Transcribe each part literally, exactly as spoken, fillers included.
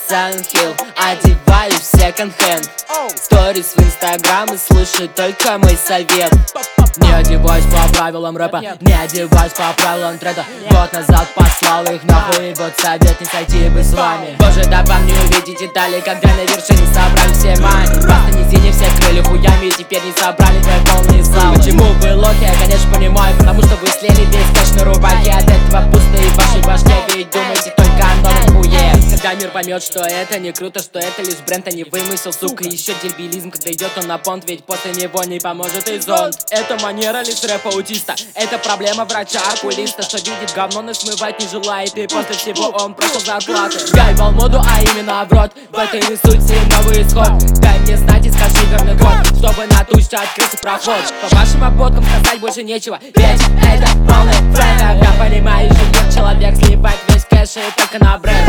Silent Hill, одеваюсь в секонд-хенд. Сторис в инстаграм и слушай только мой совет. Не одеваюсь по правилам рэпа, не одеваюсь по правилам трека. Год назад послал их нахуй, и вот совет не сойти бы с вами. Боже, да вам не увидеть детали, когда на вершине собрали все мани. Просто не синий, все крыли хуями, и теперь не собрали твои полные залы. Почему вы лохи, я конечно понимаю, потому что вы слили весь кэш на рубахе. От этого пусто и в вашей башке, ведь думаете только о новом хуе. Когда мир поймет, что это не круто, что это лишь бренд, а не вымысел, сука. Еще дебилизм, когда идет он на понт, ведь после него не поможет и зонт. Это манера лишь рэп-аутиста, это проблема врача-окулиста, что видит говно, но смывать не желает, и после всего он просил зарплаты. Я ебал моду, а именно в рот, в этой не суть, новый исход. Дай мне знать и скажи верный код, чтобы на туче открылся проход. По вашим обводкам сказать больше нечего, ведь это полный френд. Когда понимаешь, что человек сливает весь кэш и только на бренд.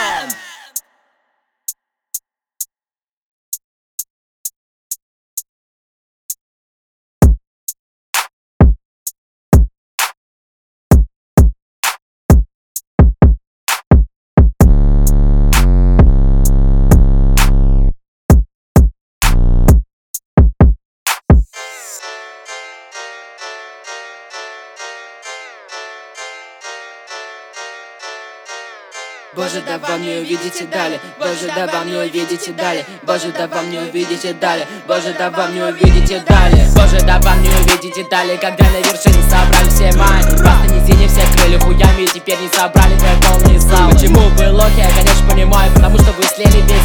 Боже, да вам не увидите далее. Боже, да вам не увидите далее. Боже, да вам не увидите далее. Боже, да вам не увидите далее. Боже, да вам не увидите далее, когда на вершине собрали все мани. Просто не синий, все крыли хуями, и теперь не собрали твои полные залы. Почему вы лохи, я конечно понимаю, потому что вы слили весь